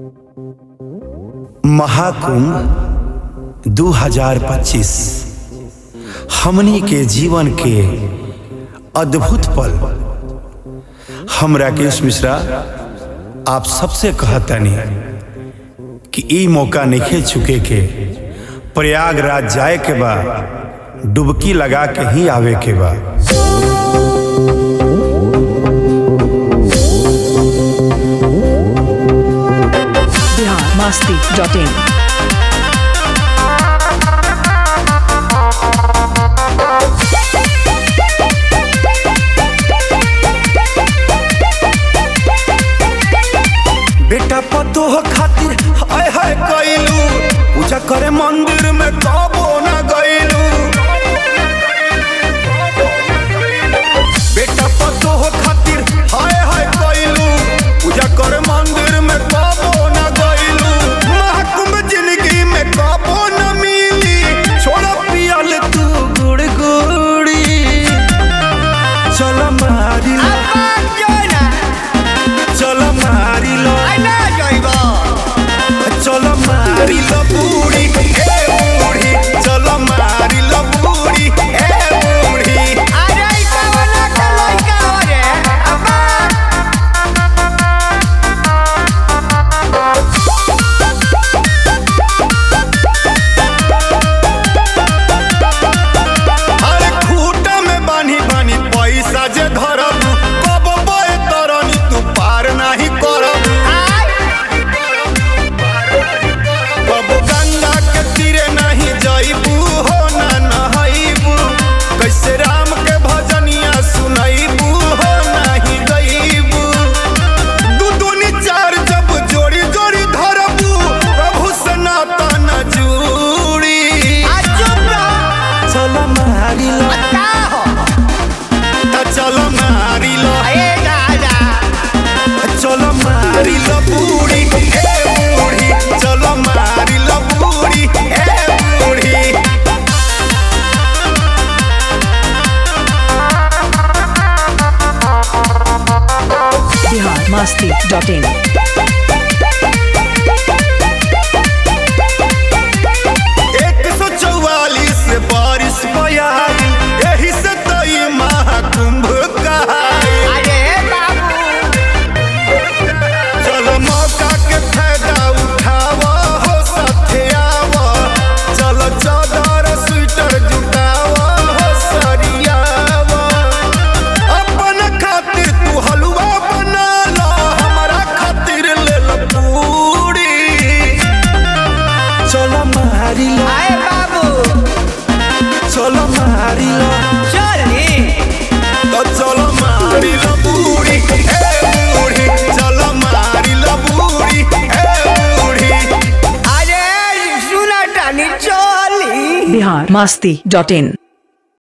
महाकुंभ 2025 हमनी के जीवन के अद्भुत पल। हम राकेश मिश्रा आप सबसे कहतनी कि ई मौका नहीं चुके के प्रयागराज जाए के बा, डुबकी लगा के ही आवे के बा। biharmasti.in बेटा पतोह खातिर हाय हाय कइलू, पूजा करे मंदिर में कबो ना गइलू। बेटा पतोह खातिर हाय हाय कइलू, पूजा करे मंदिर में कबो ना गइलू। महाकुंभ जिंदगी में कबो ना मिली, छोड़ा पियल तू गुड़ गुड़ी। चल मारी लो, चल मारी लो, चल मारी लो बूढ़ी ए बूढ़ी, चल मारी लो बूढ़ी ए बूढ़ी। अरे खूटा में बानी बानी पैसा जे धरब, कब बे तरनी तू पार नहीं करब। कब गंगा के तीरे नहीं जाइबू हो ना नहाइबू, कैसे राम के भजनिया सुनाइबू हो नहीं गइबू। दू दूनी चार जब जोड़ी जोड़ी धरबू, प्रभु से नाता न जुड़ी। चल मारी लो, चल मारी लो, चल मारी लो बूढ़ी ए बूढ़ी, चल मारी लो बूढ़ी ए बूढ़ी। biharmasti.in 144 बारिश बयाई, यही से तो ये महाकुंभ कहाई। चल मौका के फायदा उठावा हो साथे आवा, चल चादर स्वेटर जुटावा हो सरियावा। अपन खातिर तू हलवा बना ला, हमारा खातिर ले लो पूरी। चल मारी लो, चल मारी लो, तो चल मारी लो बूढ़ी ए बूढ़ी, चल मारी लो बूढ़ी ए बूढ़ी। biharmasti.in